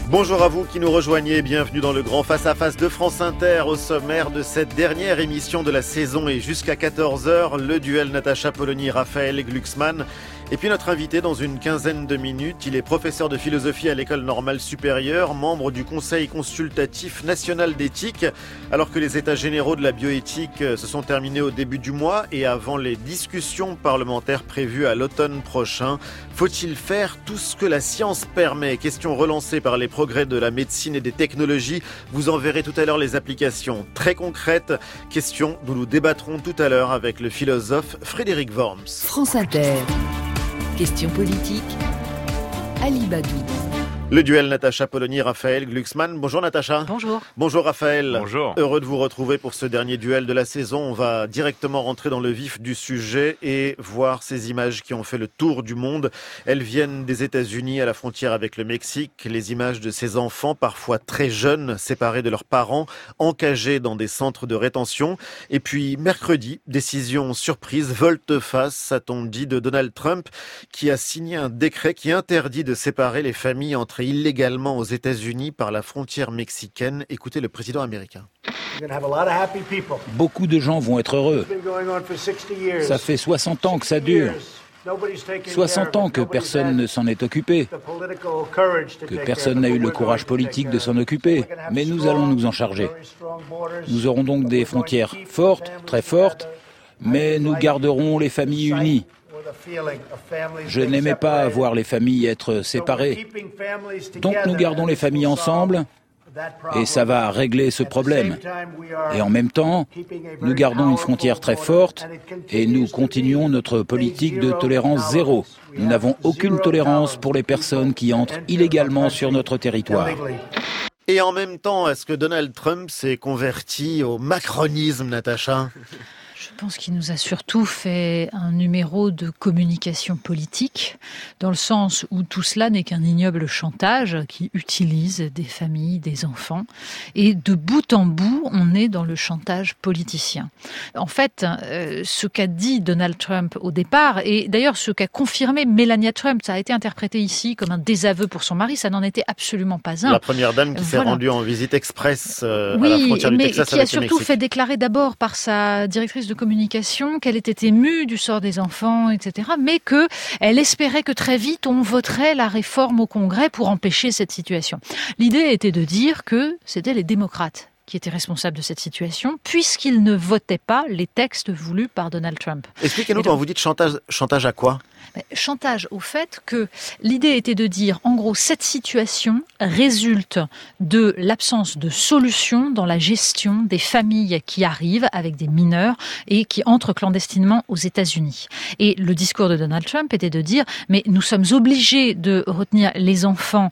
Bonjour à vous qui nous rejoignez, bienvenue dans le grand face-à-face de France Inter. Au sommaire de cette dernière émission de la saison et jusqu'à 14h, le duel Natacha Polony-Raphaël Glucksmann. Et puis notre invité dans une quinzaine de minutes, il est professeur de philosophie à l'École normale supérieure, membre du Conseil consultatif national d'éthique. Alors que les états généraux de la bioéthique se sont terminés au début du mois et avant les discussions parlementaires prévues à l'automne prochain, faut-il faire tout ce que la science permet? Question relancée par les progrès de la médecine et des technologies. Vous en verrez tout à l'heure les applications très concrètes. Question dont nous débattrons tout à l'heure avec le philosophe Frédéric Worms. France Inter. Question politique, Ali Badou. Le duel Natacha Polony-Raphaël Glucksmann. Bonjour Natacha. Bonjour. Bonjour Raphaël. Bonjour. Heureux de vous retrouver pour ce dernier duel de la saison. On va directement rentrer dans le vif du sujet et voir ces images qui ont fait le tour du monde. Elles viennent des États-Unis à la frontière avec le Mexique. Les images de ces enfants, parfois très jeunes, séparés de leurs parents, encagés dans des centres de rétention. Et puis mercredi, décision surprise, volte-face, a-t-on dit, de Donald Trump, qui a signé un décret qui interdit de séparer les familles entre illégalement aux États-Unis par la frontière mexicaine. Écoutez le président américain. Beaucoup de gens vont être heureux. Ça fait 60 ans que ça dure. 60 ans que personne ne s'en est occupé, que personne n'a eu le courage politique de s'en occuper. Mais nous allons nous en charger. Nous aurons donc des frontières fortes, très fortes, mais nous garderons les familles unies. Je n'aimais pas voir les familles être séparées. Donc nous gardons les familles ensemble et ça va régler ce problème. Et en même temps, nous gardons une frontière très forte et nous continuons notre politique de tolérance zéro. Nous n'avons aucune tolérance pour les personnes qui entrent illégalement sur notre territoire. Et en même temps, est-ce que Donald Trump s'est converti au macronisme, Natacha ? Je pense qu'il nous a surtout fait un numéro de communication politique, dans le sens où tout cela n'est qu'un ignoble chantage qui utilise des familles, des enfants. Et de bout en bout, on est dans le chantage politicien. En fait, ce qu'a dit Donald Trump au départ, et d'ailleurs ce qu'a confirmé Melania Trump, ça a été interprété ici comme un désaveu pour son mari, ça n'en était absolument pas un. La première dame qui s'est rendue en visite express à la frontière du Texas avec le Mexique. Oui, mais qui a surtout fait déclarer d'abord par sa directrice de communication qu'elle était émue du sort des enfants, etc., mais qu'elle espérait que très vite on voterait la réforme au Congrès pour empêcher cette situation. L'idée était de dire que c'était les démocrates qui étaient responsables de cette situation, puisqu'ils ne votaient pas les textes voulus par Donald Trump. Expliquez-nous quand vous dites chantage à quoi ? Chantage au fait que l'idée était de dire, en gros, cette situation résulte de l'absence de solution dans la gestion des familles qui arrivent avec des mineurs et qui entrent clandestinement aux États-Unis. Et le discours de Donald Trump était de dire, mais nous sommes obligés de retenir les enfants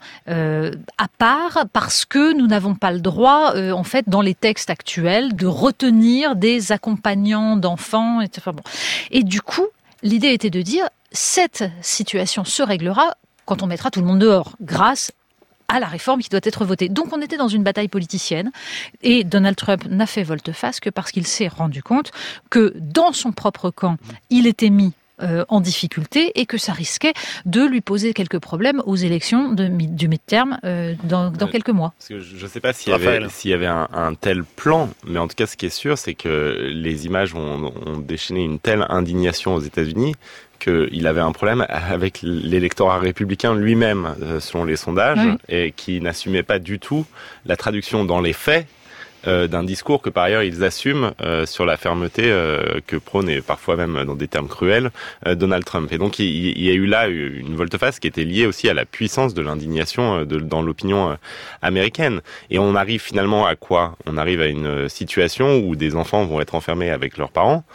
à part parce que nous n'avons pas le droit, en fait, dans les textes actuels, de retenir des accompagnants d'enfants, etc. Bon. Et du coup, l'idée était de dire, cette situation se réglera quand on mettra tout le monde dehors, grâce à la réforme qui doit être votée. Donc on était dans une bataille politicienne et Donald Trump n'a fait volte-face que parce qu'il s'est rendu compte que dans son propre camp, il était mis en difficulté et que ça risquait de lui poser quelques problèmes aux élections du midterm dans quelques mois. Parce que je ne sais pas s'il y avait un tel plan, mais en tout cas ce qui est sûr, c'est que les images ont déchaîné une telle indignation aux États-Unis qu'il avait un problème avec l'électorat républicain lui-même, selon les sondages, et qui n'assumait pas du tout la traduction dans les faits d'un discours que par ailleurs ils assument sur la fermeté que prône, et parfois même dans des termes cruels, Donald Trump. Et donc il y a eu là une volte-face qui était liée aussi à la puissance de l'indignation dans l'opinion américaine. Et on arrive finalement à quoi ? On arrive à une situation où des enfants vont être enfermés avec leurs parents,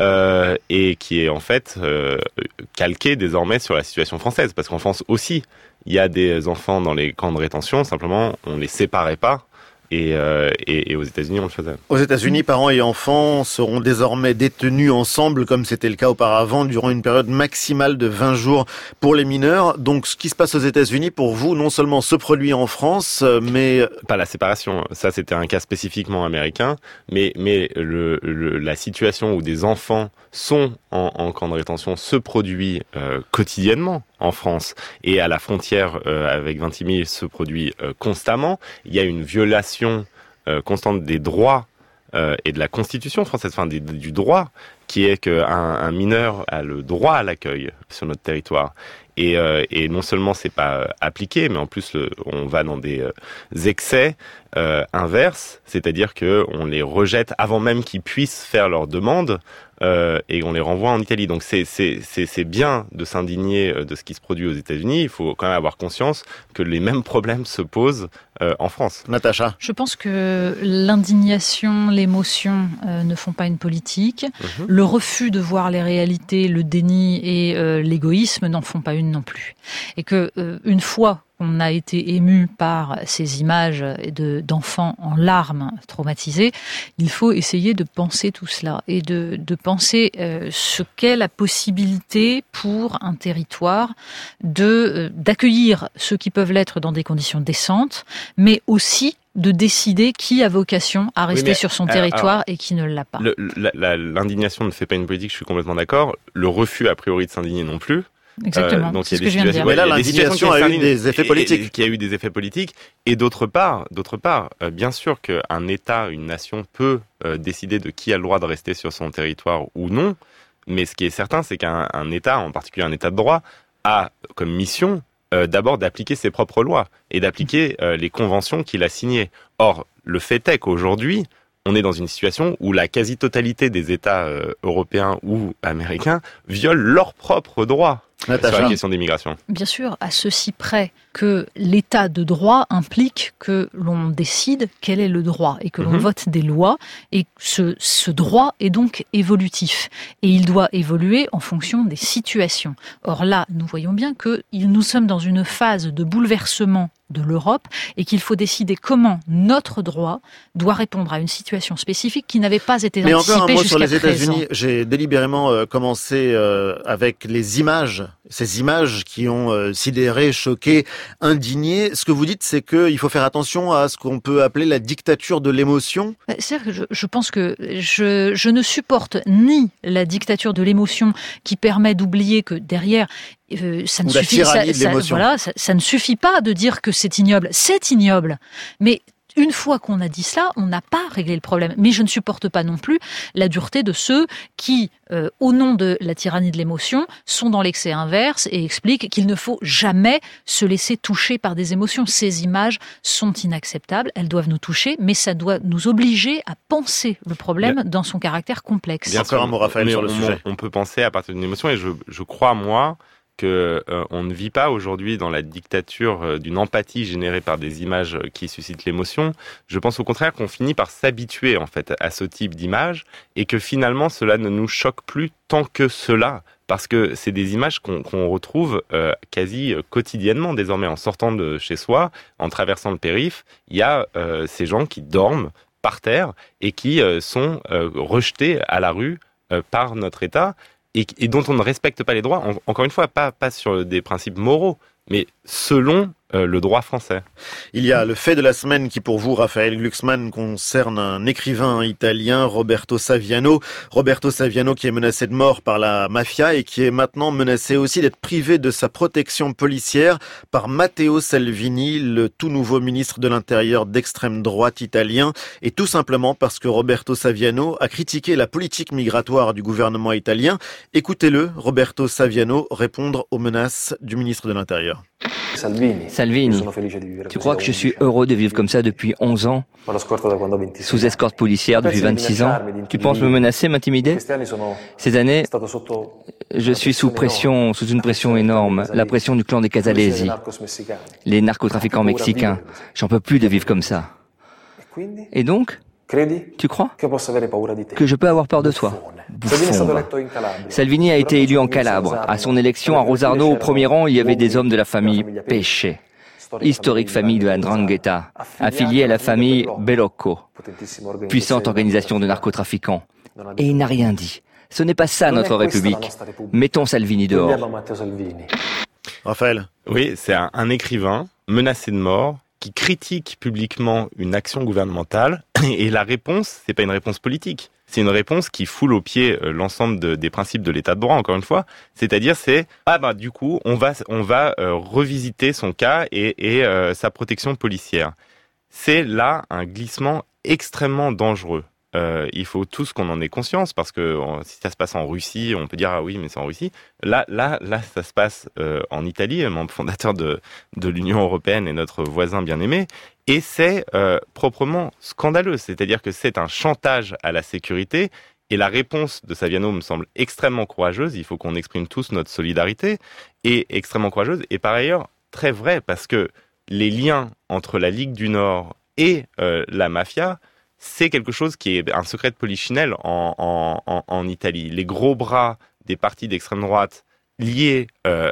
et qui est en fait calquée désormais sur la situation française. Parce qu'en France aussi, il y a des enfants dans les camps de rétention, simplement on les séparait pas. Et aux États-Unis, on le faisait. Aux États-Unis, parents et enfants seront désormais détenus ensemble, comme c'était le cas auparavant, durant une période maximale de 20 jours pour les mineurs. Donc, ce qui se passe aux États-Unis, pour vous, non seulement se produit en France, mais... Pas la séparation. Ça, c'était un cas spécifiquement américain. Mais la situation où des enfants sont en camp de rétention se produit quotidiennement en France et à la frontière avec Vintimille se produit constamment. Il y a une violation constante des droits et de la Constitution française, enfin du droit, qui est qu'un mineur a le droit à l'accueil sur notre territoire. Et non seulement c'est pas appliqué, mais en plus on va dans des excès inverses, c'est-à-dire que on les rejette avant même qu'ils puissent faire leur demande et on les renvoie en Italie. Donc c'est bien de s'indigner de ce qui se produit aux États-Unis. Il faut quand même avoir conscience que les mêmes problèmes se posent en France. Natacha. Je pense que l'indignation, l'émotion ne font pas une politique. Le refus de voir les réalités, le déni et l'égoïsme n'en font pas une non plus. Et que une fois qu'on a été ému par ces images d'enfants en larmes traumatisés, il faut essayer de penser tout cela et de penser ce qu'est la possibilité pour un territoire d'accueillir ceux qui peuvent l'être dans des conditions décentes, mais aussi de décider qui a vocation à rester sur son territoire et qui ne l'a pas. L'indignation ne fait pas une politique, je suis complètement d'accord. Le refus, a priori, de s'indigner non plus. Exactement, donc c'est ce que je viens de dire. Mais là, l'indignation a eu des effets politiques. Qui a eu des effets politiques. Et d'autre part, bien sûr qu'un État, une nation peut décider de qui a le droit de rester sur son territoire ou non. Mais ce qui est certain, c'est qu'un État, en particulier un État de droit, a comme mission d'abord d'appliquer ses propres lois et d'appliquer les conventions qu'il a signées. Or, le fait est qu'aujourd'hui, on est dans une situation où la quasi-totalité des États européens ou américains violent leurs propres droits. Natacha. Sur la question des migrations. Bien sûr, à ceci près que l'état de droit implique que l'on décide quel est le droit et que l'on vote des lois et ce droit est donc évolutif et il doit évoluer en fonction des situations. Or là, nous voyons bien que nous sommes dans une phase de bouleversement de l'Europe et qu'il faut décider comment notre droit doit répondre à une situation spécifique qui n'avait pas été anticipée jusqu'à présent. Mais encore un mot sur les États-Unis. J'ai délibérément commencé avec les images, ces images qui ont sidéré, choqué, indigné. Ce que vous dites, c'est qu'il faut faire attention à ce qu'on peut appeler la dictature de l'émotion. C'est-à-dire que je pense que je ne supporte ni la dictature de l'émotion qui permet d'oublier que derrière ça ne suffit, ça ne suffit pas de dire que c'est ignoble. C'est ignoble, mais une fois qu'on a dit cela, on n'a pas réglé le problème. Mais je ne supporte pas non plus la dureté de ceux qui, au nom de la tyrannie de l'émotion, sont dans l'excès inverse et expliquent qu'il ne faut jamais se laisser toucher par des émotions. Ces images sont inacceptables, elles doivent nous toucher, mais ça doit nous obliger à penser le problème dans son caractère complexe. Bien sûr, un mot, Raphaël, sur le sujet. On peut penser à partir d'une émotion et je crois, moi, on ne vit pas aujourd'hui dans la dictature d'une empathie générée par des images qui suscitent l'émotion. Je pense au contraire qu'on finit par s'habituer en fait à ce type d'image et que finalement cela ne nous choque plus tant que cela. Parce que c'est des images qu'on retrouve quasi quotidiennement désormais en sortant de chez soi, en traversant le périph'. Il y a ces gens qui dorment par terre et qui sont rejetés à la rue par notre État. Et dont on ne respecte pas les droits, encore une fois, pas sur des principes moraux, mais selon le droit français. Il y a le fait de la semaine qui, pour vous, Raphaël Glucksmann, concerne un écrivain italien, Roberto Saviano. Roberto Saviano qui est menacé de mort par la mafia et qui est maintenant menacé aussi d'être privé de sa protection policière par Matteo Salvini, le tout nouveau ministre de l'Intérieur d'extrême droite italien. Et tout simplement parce que Roberto Saviano a critiqué la politique migratoire du gouvernement italien. Écoutez-le, Roberto Saviano, répondre aux menaces du ministre de l'Intérieur. Salvini, tu crois que je suis heureux de vivre comme ça depuis 11 ans, sous escorte policière depuis 26 ans? Tu penses me menacer, m'intimider? Ces années, je suis sous une pression énorme, la pression du clan des Casalesi, les narcotrafiquants mexicains. J'en peux plus de vivre comme ça. Et donc, tu crois que je peux avoir peur de toi? Bouffon. Salvini a été élu en Calabre. À son élection à Rosarno, au premier rang, il y avait des hommes de la famille Pesce, historique famille de la 'Ndrangheta, affiliée à la famille Bellocco, puissante organisation de narcotrafiquants. Et il n'a rien dit. Ce n'est pas ça notre République. Mettons Salvini dehors. Raphaël. Oui, c'est un écrivain menacé de mort qui critique publiquement une action gouvernementale et la réponse, c'est pas une réponse politique, c'est une réponse qui foule aux pieds l'ensemble des principes de l'état de droit, encore une fois. C'est-à-dire, du coup, on va revisiter son cas et sa protection policière. C'est là un glissement extrêmement dangereux. Il faut tous qu'on en ait conscience, parce que si ça se passe en Russie, on peut dire ah oui, mais c'est en Russie. Là, ça se passe en Italie, membre fondateur de l'Union européenne et notre voisin bien-aimé, et c'est proprement scandaleux. C'est-à-dire que c'est un chantage à la sécurité, et la réponse de Saviano me semble extrêmement courageuse. Il faut qu'on exprime tous notre solidarité, et extrêmement courageuse, et par ailleurs très vraie, parce que les liens entre la Ligue du Nord et la mafia, c'est quelque chose qui est un secret de polichinelle en Italie. Les gros bras des partis d'extrême droite liés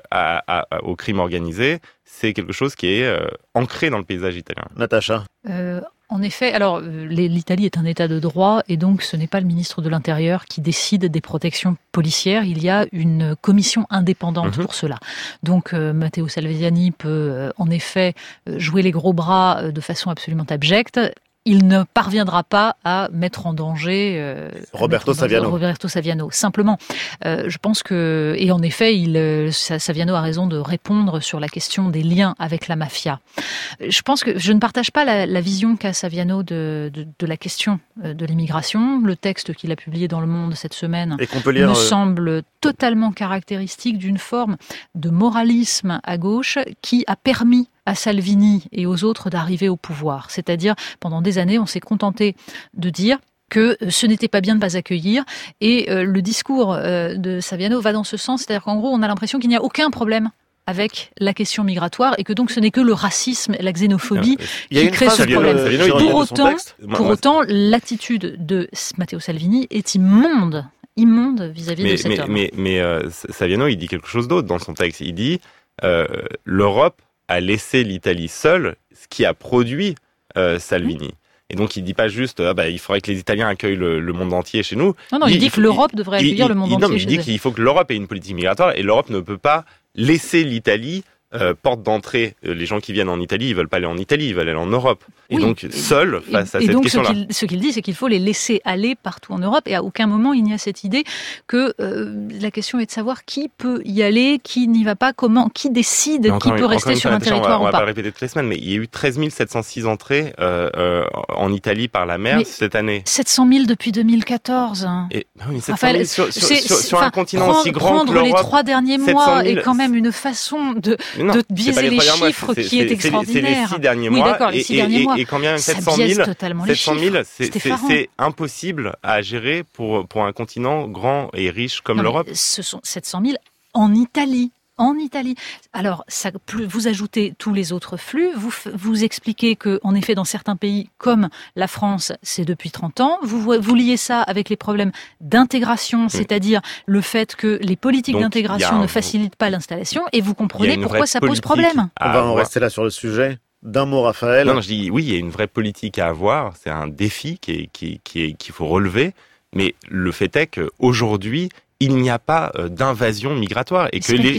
au crime organisé, c'est quelque chose qui est ancré dans le paysage italien. Natacha. En effet, alors l'Italie est un État de droit et donc ce n'est pas le ministre de l'Intérieur qui décide des protections policières. Il y a une commission indépendante pour cela. Donc Matteo Salvini peut en effet jouer les gros bras de façon absolument abjecte. Il ne parviendra pas à mettre en danger Roberto Saviano. Simplement, je pense que, et en effet, Saviano a raison de répondre sur la question des liens avec la mafia. Je pense que je ne partage pas la vision qu'a Saviano de la question de l'immigration. Le texte qu'il a publié dans Le Monde cette semaine me semble totalement caractéristique d'une forme de moralisme à gauche qui a permis à Salvini et aux autres d'arriver au pouvoir. C'est-à-dire, pendant des années, on s'est contenté de dire que ce n'était pas bien de ne pas accueillir. Et le discours de Saviano va dans ce sens. C'est-à-dire qu'en gros, on a l'impression qu'il n'y a aucun problème avec la question migratoire et que donc ce n'est que le racisme et la xénophobie qui créent ce problème. Pour autant, l'attitude de Matteo Salvini est immonde vis-à-vis de cet homme. Mais Saviano, il dit quelque chose d'autre dans son texte. Il dit l'Europe a laissé l'Italie seule, ce qui a produit Salvini. Et donc il dit pas juste il faudrait que les Italiens accueillent le monde entier chez nous. Non, il dit que l'Europe devrait accueillir le monde entier chez eux. Il dit qu'il faut que l'Europe ait une politique migratoire et l'Europe ne peut pas laisser l'Italie porte d'entrée. Les gens qui viennent en Italie, ils veulent pas aller en Italie, ils veulent aller en Europe. Et donc, seuls face à cette question-là. Et donc, ce qu'il dit, c'est qu'il faut les laisser aller partout en Europe. Et à aucun moment, il n'y a cette idée que la question est de savoir qui peut y aller, qui n'y va pas, comment, qui décide, qui peut rester sur un territoire ou pas. On va pas le répéter toutes les semaines, mais il y a eu 13 706 entrées en Italie par la mer cette année. 700 000 depuis 2014. Et, oui, 700 000 sur un continent aussi grand que l'Europe. Prendre les 3 derniers mois est quand même une façon de biaiser les chiffres qui est extraordinaire. C'est les 6 derniers mois. Oui, d'accord, les 6 derniers mois. Et combien 700 000, c'est impossible à gérer pour un continent grand et riche comme l'Europe. Ce sont 700 000 en Italie. En Italie. Alors, vous ajoutez tous les autres flux, vous expliquez que, en effet, dans certains pays comme la France, c'est depuis 30 ans. Vous liez ça avec les problèmes d'intégration, c'est-à-dire le fait que les politiques d'intégration ne facilitent pas l'installation, et vous comprenez pourquoi ça pose problème. On va en rester là sur le sujet. D'un mot, Raphaël. Non, je dis oui, il y a une vraie politique à avoir. C'est un défi qu'il faut relever. Mais le fait est qu'aujourd'hui, il n'y a pas d'invasion migratoire et que les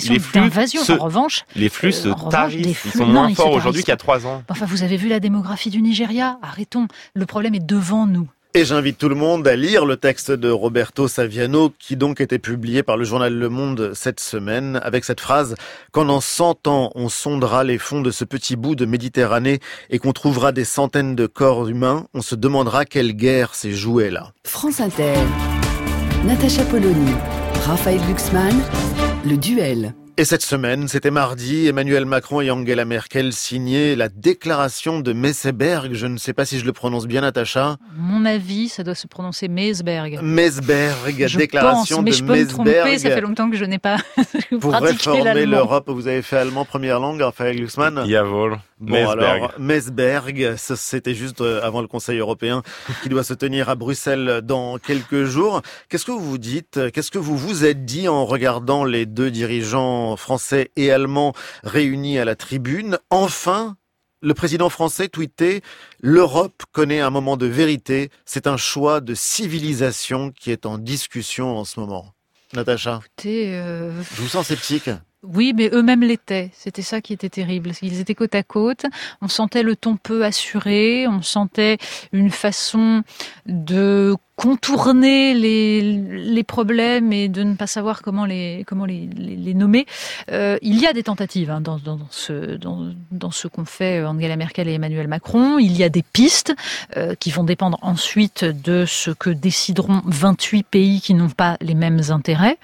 flux se tarissent. Ils sont moins forts aujourd'hui qu'il y a 3 ans. Enfin, vous avez vu la démographie du Nigeria. Arrêtons. Le problème est devant nous. Et j'invite tout le monde à lire le texte de Roberto Saviano, qui donc était publié par le journal Le Monde cette semaine, avec cette phrase « Quand dans 100 ans, on sondera les fonds de ce petit bout de Méditerranée et qu'on trouvera des centaines de corps humains, on se demandera quelle guerre s'est jouée là. » France Inter, Natacha Polony, Raphaël Glucksmann, le duel. Et cette semaine, c'était mardi, Emmanuel Macron et Angela Merkel signaient la déclaration de Meseberg. Je ne sais pas si je le prononce bien, Natacha. Mon avis, ça doit se prononcer Meseberg. Déclaration de Meseberg. Mais je peux me tromper, ça fait longtemps que je n'ai pas pratiqué Pour réformer l'Europe, vous avez fait allemand première langue, Raphaël Glucksmann. Jawohl. Bon, alors, Meseberg, c'était juste avant le Conseil européen qui doit se tenir à Bruxelles dans quelques jours. Qu'est-ce que vous vous dites? Qu'est-ce que vous vous êtes dit en regardant les deux dirigeants français et allemands réunis à la tribune? Enfin, le président français tweetait « L'Europe connaît un moment de vérité. C'est un choix de civilisation qui est en discussion en ce moment. » Natacha, je vous sens sceptique. Oui, mais eux-mêmes l'étaient. C'était ça qui était terrible. Ils étaient côte à côte. On sentait le ton peu assuré. On sentait une façon de contourner les problèmes et de ne pas savoir comment les nommer. Il y a des tentatives dans ce qu'ont fait Angela Merkel et Emmanuel Macron. Il y a des pistes qui vont dépendre ensuite de ce que décideront 28 pays qui n'ont pas les mêmes intérêts.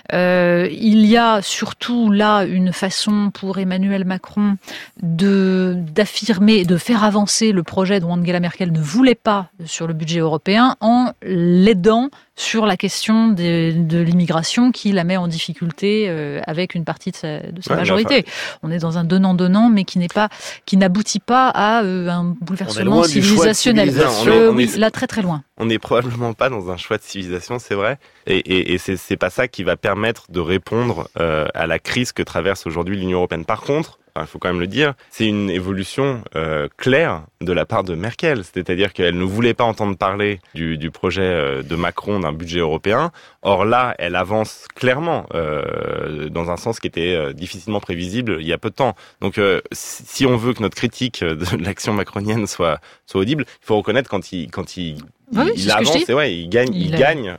Il y a surtout là une façon pour Emmanuel Macron d'affirmer, de faire avancer le projet dont Angela Merkel ne voulait pas sur le budget européen en l'aidant sur la question de l'immigration qui la met en difficulté avec une partie de sa majorité. On est dans un donnant-donnant, mais qui n'aboutit pas à un bouleversement civilisationnel. Oui, là, très très loin. On n'est probablement pas dans un choix de civilisation, c'est vrai, et c'est pas ça qui va permettre de répondre à la crise que traverse aujourd'hui l'Union européenne. Par contre, il faut quand même le dire, c'est une évolution claire de la part de Merkel. C'est-à-dire qu'elle ne voulait pas entendre parler du projet de Macron d'un budget européen. Or là, elle avance clairement dans un sens qui était difficilement prévisible il y a peu de temps. Donc si on veut que notre critique de l'action macronienne soit audible, il faut reconnaître quand il avance, il gagne.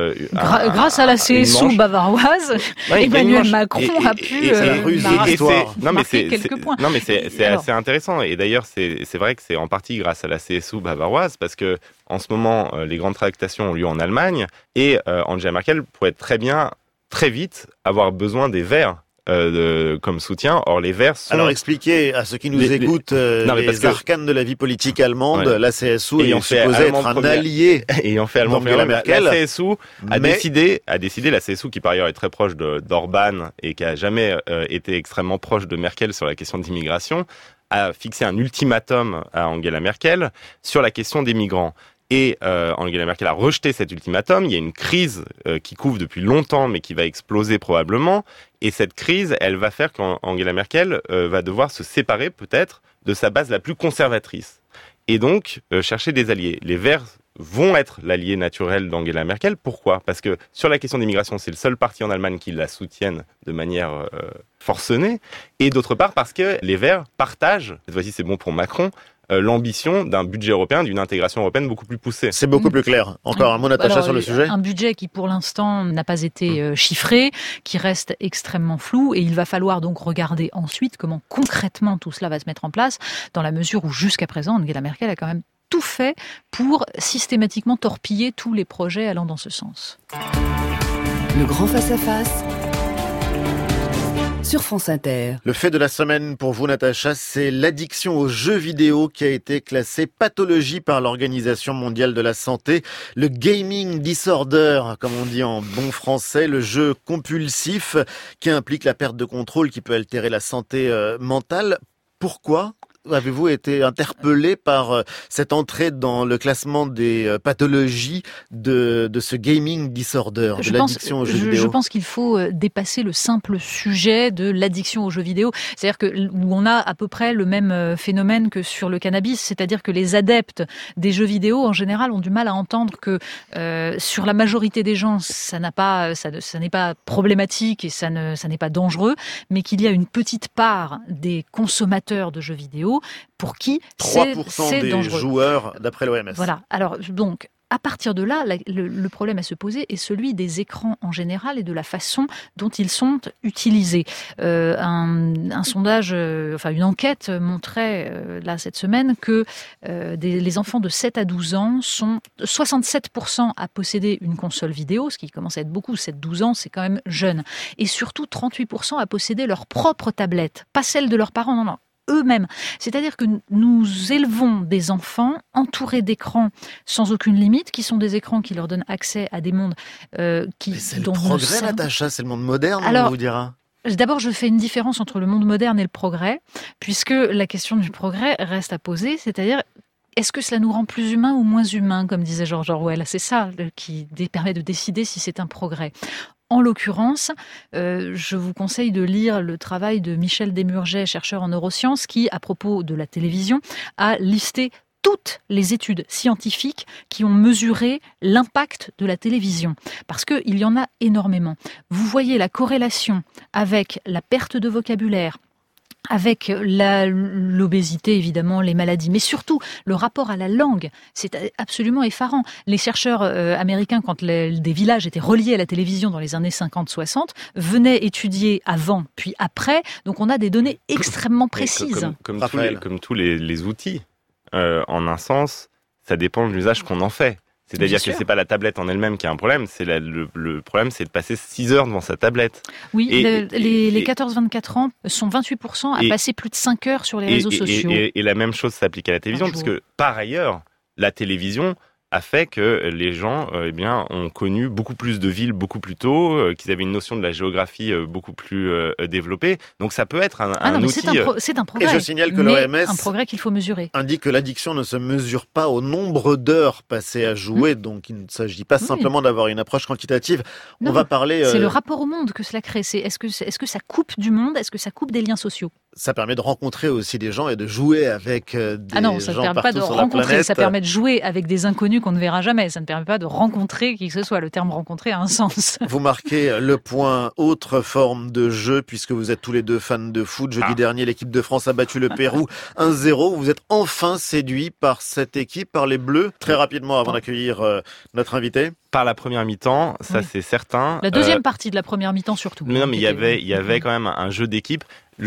Grâce à la CSU bavaroise, Emmanuel Macron a pu marquer quelques points. Non, mais c'est assez intéressant. Et d'ailleurs, c'est vrai que c'est en partie grâce à la CSU bavaroise, parce que en ce moment, les grandes tractations ont lieu en Allemagne, et Angela Merkel pourrait très vite avoir besoin des Verts comme soutien. Or, les Verts sont... Alors, expliquez à ceux qui nous écoutent les arcanes de la vie politique allemande. La CSU est supposée être un allié ayant fait allemand d'Angela Merkel. La CSU a décidé, la CSU qui par ailleurs est très proche d'Orban et qui a jamais été extrêmement proche de Merkel sur la question de l'immigration, a fixé un ultimatum à Angela Merkel sur la question des migrants. Et Angela Merkel a rejeté cet ultimatum. Il y a une crise qui couve depuis longtemps, mais qui va exploser probablement. Et cette crise, elle va faire qu'Angela Merkel va devoir se séparer peut-être de sa base la plus conservatrice. Et donc, chercher des alliés. Les Verts vont être l'allié naturel d'Angela Merkel. Pourquoi ? Parce que sur la question d'immigration, c'est le seul parti en Allemagne qui la soutienne de manière forcenée. Et d'autre part, parce que les Verts partagent, cette fois-ci c'est bon pour Macron, l'ambition d'un budget européen, d'une intégration européenne beaucoup plus poussée. C'est beaucoup plus clair. Encore un mot, Natacha, sur le sujet. Un budget qui, pour l'instant, n'a pas été chiffré, qui reste extrêmement flou, et il va falloir donc regarder ensuite comment concrètement tout cela va se mettre en place, dans la mesure où jusqu'à présent, Angela Merkel a quand même tout fait pour systématiquement torpiller tous les projets allant dans ce sens. Le grand face-à-face sur France Inter. Le fait de la semaine pour vous, Natacha, c'est l'addiction aux jeux vidéo qui a été classée pathologie par l'Organisation mondiale de la santé. Le gaming disorder, comme on dit en bon français, le jeu compulsif qui implique la perte de contrôle qui peut altérer la santé mentale. Pourquoi avez-vous été interpellé par cette entrée dans le classement des pathologies de ce gaming disorder, de l'addiction aux jeux vidéo? Je pense qu'il faut dépasser le simple sujet de l'addiction aux jeux vidéo. C'est-à-dire que où on a à peu près le même phénomène que sur le cannabis, c'est-à-dire que les adeptes des jeux vidéo en général ont du mal à entendre que sur la majorité des gens ça n'est pas problématique et ça n'est pas dangereux, mais qu'il y a une petite part des consommateurs de jeux vidéo pour qui c'est 3% des dangereux. Joueurs d'après l'OMS. Voilà. Alors donc, à partir de là, le problème à se poser est celui des écrans en général et de la façon dont ils sont utilisés. Un sondage, une enquête montrait là cette semaine que les enfants de 7 à 12 ans sont 67% à posséder une console vidéo, ce qui commence à être beaucoup. 7-12 ans, c'est quand même jeune. Et surtout 38% à posséder leur propre tablette, pas celle de leurs parents, non. Eux-mêmes. C'est-à-dire que nous élevons des enfants entourés d'écrans sans aucune limite, qui sont des écrans qui leur donnent accès à des mondes qui... Mais c'est le progrès, Natacha, c'est le monde moderne, on vous dira. D'abord, je fais une différence entre le monde moderne et le progrès, puisque la question du progrès reste à poser, c'est-à-dire est-ce que cela nous rend plus humains ou moins humains, comme disait George Orwell? C'est ça qui permet de décider si c'est un progrès. En l'occurrence, je vous conseille de lire le travail de Michel Desmurget, chercheur en neurosciences, qui, à propos de la télévision, a listé toutes les études scientifiques qui ont mesuré l'impact de la télévision. Parce qu'il y en a énormément. Vous voyez la corrélation avec la perte de vocabulaire, avec l'obésité, évidemment, les maladies, mais surtout le rapport à la langue. C'est absolument effarant. Les chercheurs américains, quand des villages étaient reliés à la télévision dans les années 50-60, venaient étudier avant puis après. Donc on a des données extrêmement précises. Comme tous les outils, en un sens, ça dépend de l'usage qu'on en fait. C'est-à-dire que c'est pas la tablette en elle-même qui a un problème, c'est le problème, c'est de passer 6 heures devant sa tablette. Oui, les 14-24 ans sont 28% à passer plus de 5 heures sur les réseaux sociaux. Et la même chose s'applique à la télévision, parce que par ailleurs, la télévision a fait que les gens ont connu beaucoup plus de villes beaucoup plus tôt, qu'ils avaient une notion de la géographie beaucoup plus développée. Donc ça peut être un outil. C'est un progrès. Et je signale que l'OMS un progrès qu'il faut mesurer. Indique que l'addiction ne se mesure pas au nombre d'heures passées à jouer, donc il ne s'agit pas simplement d'avoir une approche quantitative. Non, on va parler. C'est le rapport au monde que cela crée. Est-ce que ça coupe du monde? Est-ce que ça coupe des liens sociaux? Ça permet de rencontrer aussi des gens et de jouer avec des gens ça ne permet pas de sur rencontrer. la planète. Ça permet de jouer avec des inconnus qu'on ne verra jamais. Ça ne permet pas de rencontrer qui que ce soit. Le terme rencontrer a un sens. Vous marquez le point autre forme de jeu puisque vous êtes tous les deux fans de foot. Jeudi dernier, l'équipe de France a battu le Pérou 1-0. Vous êtes enfin séduit par cette équipe, par les Bleus. Très rapidement, avant d'accueillir notre invité. Par la première mi-temps, ça c'est certain. La deuxième partie de la première mi-temps surtout. Mais non, mais il y avait quand même un jeu d'équipe.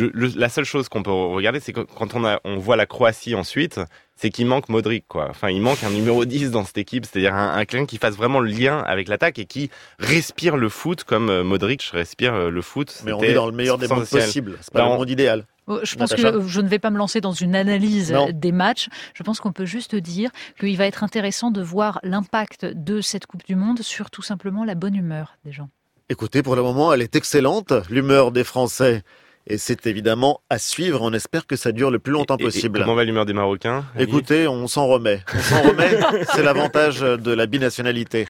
La seule chose qu'on peut regarder, c'est que quand on voit la Croatie ensuite, c'est qu'il manque Modric, quoi. Enfin, il manque un numéro 10 dans cette équipe, c'est-à-dire un quelqu'un qui fasse vraiment le lien avec l'attaque et qui respire le foot comme Modric respire le foot. Mais on est dans le meilleur des mondes possibles. C'est pas le monde idéal. Je pense que je ne vais pas me lancer dans une analyse des matchs. Je pense qu'on peut juste dire qu'il va être intéressant de voir l'impact de cette Coupe du Monde sur tout simplement la bonne humeur des gens. Écoutez, pour le moment, elle est excellente, l'humeur des Français. Et c'est évidemment à suivre. On espère que ça dure le plus longtemps possible. Et comment va l'humeur des Marocains? Écoutez, on s'en remet. C'est l'avantage de la binationalité.